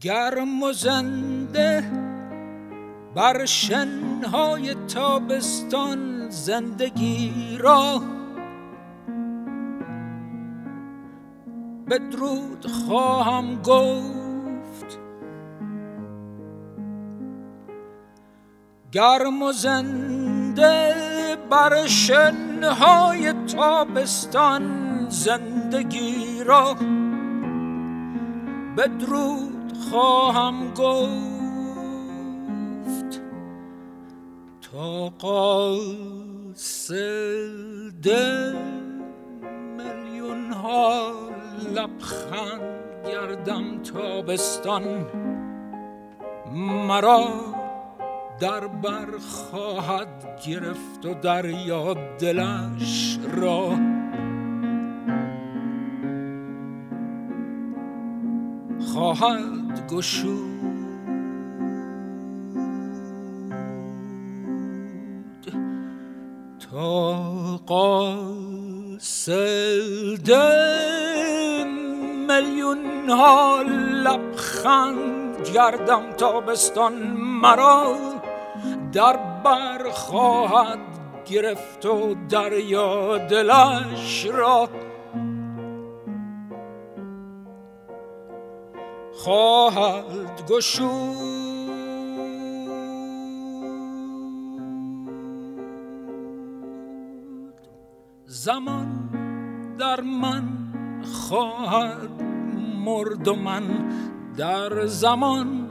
گرم و زنده بر شنهای تابستان زندگی را بدرود خواهم گفت. گرم و زنده بر شنهای تابستان زندگی را بدرود خواهم گفت. تا قاصد میلیون ها لبخند گردم تابستان مرا در بر خواهد گرفت و دریا دلش را خواهد گشود. تا قاصد میلیون ها لبخند گردم تابستان مرا در بر خواهد گرفت و دریا دلش را خواهد گشود. زمان در من خواهد مرد و من در زمان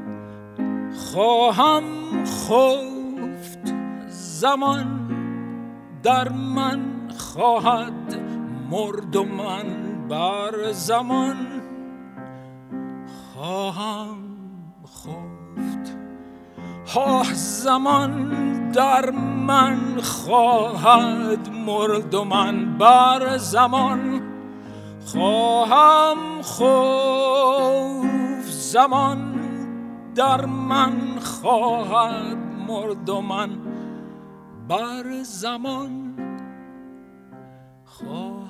خواهم خفت. زمان در من خواهد مرد و من بر زمان خواهم خفت. زمان در من خواهد مرد و من بر زمان خواهم خفت. زمان در من خواهد مرد و من بر زمان خواهم